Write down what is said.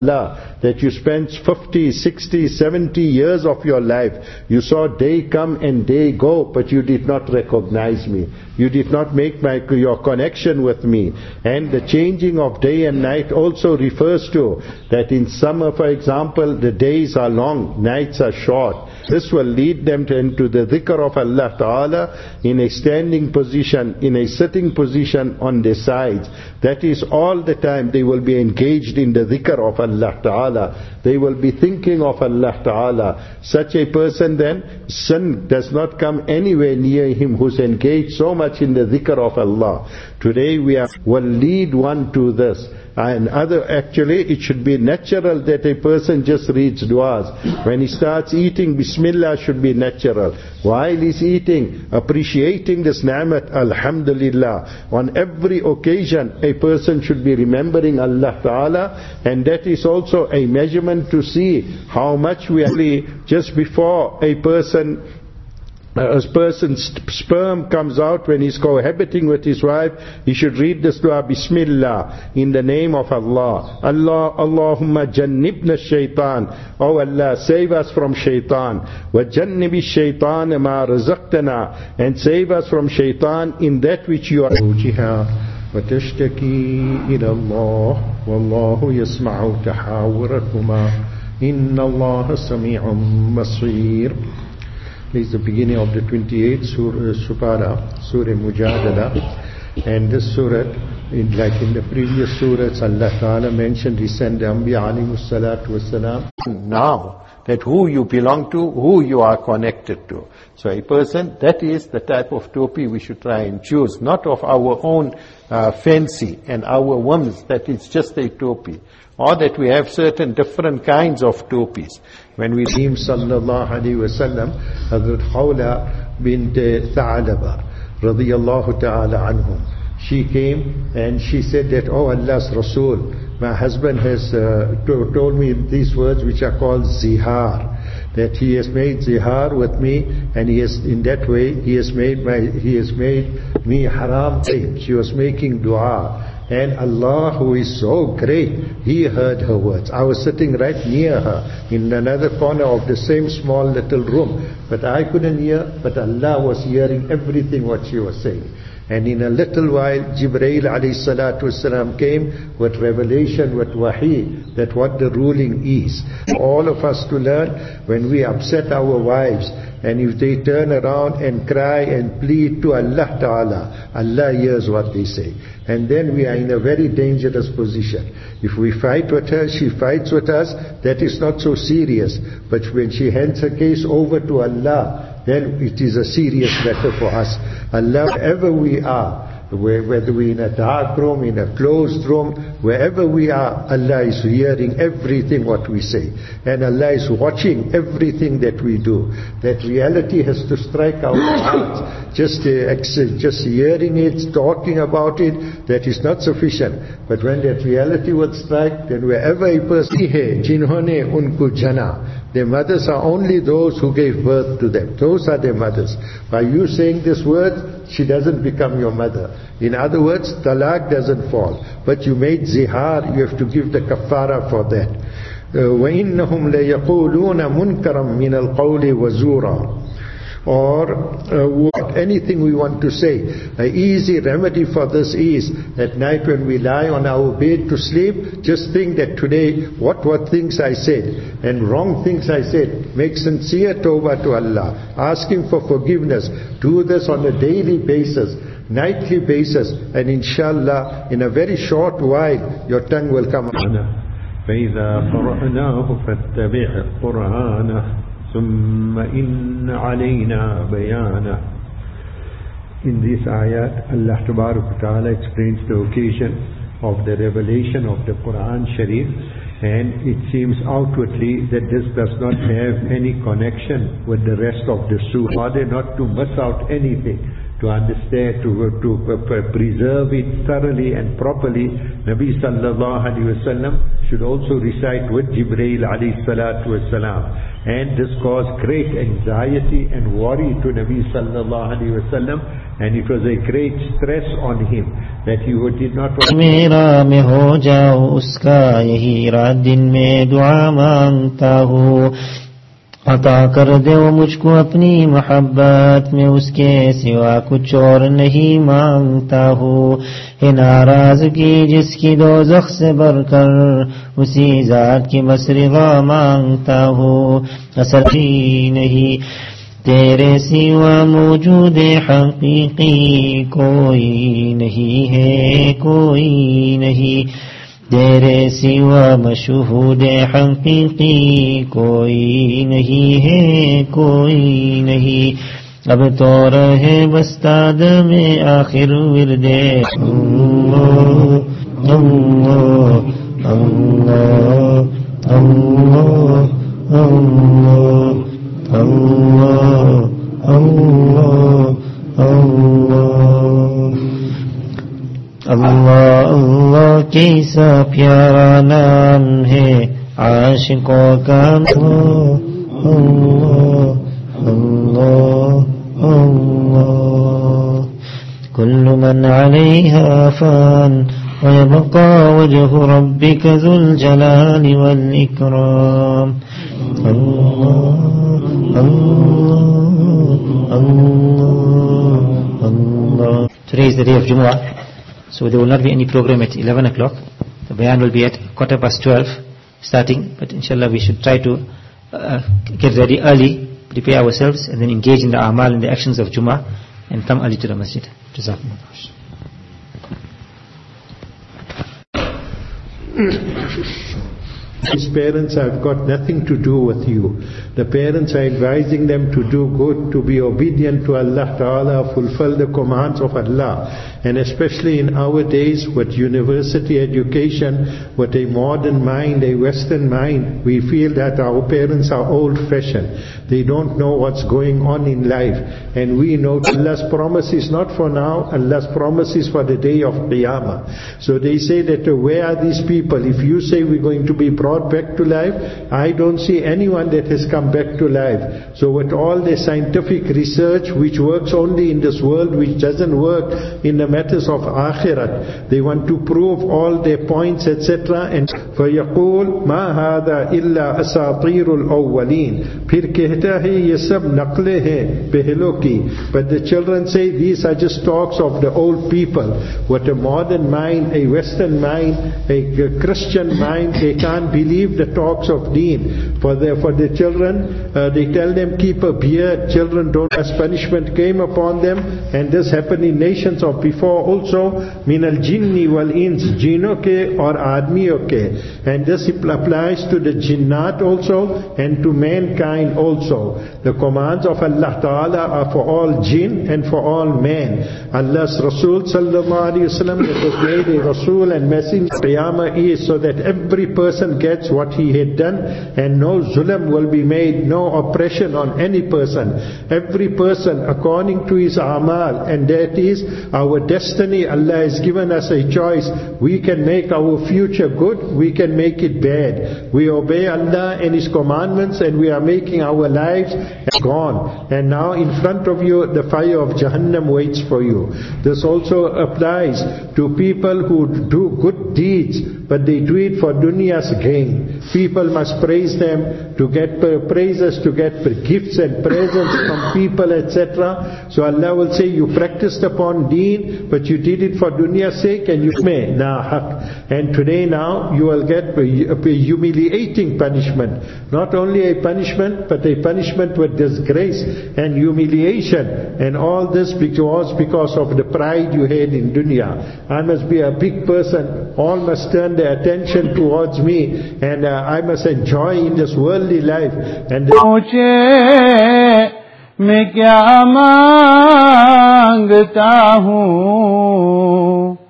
Allah, that you spent 50, 60, 70 years of your life. You saw day come and day go, but you did not recognize me. You did not make your connection with me. And the changing of day and night also refers to that in summer, for example, the days are long, nights are short. This will lead them into the dhikr of Allah Ta'ala in a standing position, in a sitting position on their sides. That is all the time they will be engaged in the dhikr of Allah Ta'ala. They will be thinking of Allah Ta'ala. Such a person then, sin does not come anywhere near him who's engaged so much in the dhikr of Allah. Today will lead one to this. And actually it should be natural that a person just reads du'as. When he starts eating, Bismillah should be natural. While he's eating, appreciating this ni'mat, Alhamdulillah. On every occasion, a person should be remembering Allah Ta'ala, and that is also a measurement to see how much we actually, just before a person's sperm comes out, when he's cohabiting with his wife, he should read this dua, Bismillah, in the name of Allah. Allahumma jannibna shaitan. Oh Allah, save us from shaitan. Wa jannibi shaitan ma razaqtana. And save us from shaitan in that which you are. وتشتكي إلى الله والله يسمع تحاوركما إن الله سميع بصير. This is the beginning of the 28th Surah Mujadala. And this surah, like in the previous surahs, Allah Ta'ala mentioned, He sent the Anbiya alayhi salatu wasalam. Now, that who you belong to, who you are connected to. So a person, that is the type of topi we should try and choose, not of our own fancy and our whims, that it's just a topi. Or that we have certain different kinds of topis. When we see sallallahu alayhi wa sallam, Hazrat Khawla bint Tha'alaba, radiyallahu ta'ala anhum, she came and she said that, oh Allah's Rasul, my husband has told me these words which are called zihar, that he has made zihar with me, and he has, in that way, he has made me haram. She was making dua. And Allah, who is so great, He heard her words. I was sitting right near her in another corner of the same small little room. But I couldn't hear, but Allah was hearing everything what she was saying. And in a little while, Jibreel alayhi salatu wasalam came with revelation, with wahi, that what the ruling is. All of us to learn, when we upset our wives, and if they turn around and cry and plead to Allah Ta'ala, Allah hears what they say. And then we are in a very dangerous position. If we fight with her, she fights with us, that is not so serious. But when she hands her case over to Allah, then it is a serious matter for us. Allah, wherever we are, whether we're in a dark room, in a closed room, wherever we are, Allah is hearing everything what we say. And Allah is watching everything that we do. That reality has to strike our hearts. Just hearing it, talking about it, that is not sufficient. But when that reality would strike, then wherever a person is, jinhone unko jana, their mothers are only those who gave birth to them. Those are their mothers. By you saying this word, she doesn't become your mother. In other words, talaq doesn't fall. But you made zihar, you have to give the kafara for that. وَإِنَّهُمْ لَيَقُولُونَ مُنْكَرًا مِنَ الْقَوْلِ وَزُورًا. Or anything we want to say. An easy remedy for this is, at night when we lie on our bed to sleep, just think that today, what things I said, and wrong things I said. Make sincere tawbah to Allah. Ask Him for forgiveness. Do this on a daily basis, nightly basis, and inshallah, in a very short while, your tongue will come out. فَإِذَا قَرَأْنَاهُ فَاتَّبِعْ قُرْآنَهُ ثُمَّ إِنَّ عَلَيْنَا بَيَانَهُ. In this ayat, Allah Ta'ala explains the occasion of the revelation of the Quran Sharif, and it seems outwardly that this does not have any connection with the rest of the surah. Rather, not to miss out anything, to understand, to preserve it thoroughly and properly, Nabi sallallahu alaihi wasallam should also recite with Jibreel alayhi salatu wasalam. And this caused great anxiety and worry to Nabi sallallahu alaihi wasallam, and it was a great stress on him that he did not want मेरा मैं हो जाऊं उसका यही रात दिन में दुआ मांगता हूँ अता कर दो मुझको अपनी मोहब्बत में उसके सिवा कुछ और नहीं मांगता हूँ है नाराजगी जिसकी दोज़ख से बढ़कर उसी ज़ात की बस रिज़ा मांगता हूँ असल ही नहीं तेरे सिवा मौजूद हकीकी कोई नहीं है कोई नहीं तेरे सिवा मशहूद हकीकी कोई नहीं है कोई नहीं अब तो रहे बस्ताद में आखिर विरदे अल्लाह अल्लाह अल्लाह अल्लाह अल्लाह अल्लाह अल्लाह अल्लाह कैसा प्यारा नाम है आशिकों का अल्लाह अल्लाह अल्लाह कुल्लु मन अलैहा फान वयबका वजहु रब्बिका ज़ुल जलाली वल इकराम अल्लाह अल्लाह अल्लाह अल्लाह. Today is the day of Jumu'ah. So there will not be any program at 11 o'clock. The bayan will be at 12:15 starting. But inshallah we should try to get ready early, prepare ourselves and then engage in the amal and the actions of Jummah and come early to the masjid. Jazakumullah. His parents have got nothing to do with you. The parents are advising them to do good, to be obedient to Allah Ta'ala, fulfill the commands of Allah. And especially in our days with university education, with a modern mind, a Western mind, we feel that our parents are old-fashioned. They don't know what's going on in life. And we know Allah's promise is not for now, Allah's promise is for the day of Qiyamah. So they say that where are these people? If you say we're going to be brought back to life, I don't see anyone that has come back to life. So with all the scientific research which works only in this world, which doesn't work in the matters of akhirat, they want to prove all their points, etc. And فَيَقُولُ مَا هَذَا إِلَّا أَسَاطِيرُ الْأَوَّلِينَ फिर कहता है ये सब नकले हैं पहलों की. But the children say these are just talks of the old people. With a modern mind, a Western mind, a Christian mind, they can't believe the talks of deen. For the children, they tell them keep a beard. Children don't. As punishment came upon them, and this happened in nations of before also. Min al jinni wal ins, jinno ke or admiyo ke, and this applies to the jinnat also and to mankind also. The commands of Allah Ta'ala are for all jinn and for all men. Allah's Rasul Sallallahu Alaihi Wasallam that was made a Rasul and messenger. Qiyamah is so that every person gets what he had done, and no zulm will be made, no oppression on any person. Every person according to his amal, and that is our destiny. Allah has given us a choice. We can make our future good, we can make it bad. We obey Allah and His commandments, and we are making our lives gone. And now in front of you the fire of Jahannam waits for you. This also applies to people who do good deeds, but they do it for dunya's gain. People must praise them to get praises, to get gifts and presents from people, etc. So Allah will say, you practiced upon deen, but you did it for dunya's sake, and you may haq. And today now you will get a humiliating punishment. Not only a punishment, but a punishment with disgrace and humiliation. And all this because of the pride you had in dunya. I must be a big person. All must turn their attention towards me, and I must enjoy in this worldly life. And मैं क्या मांगता हूँ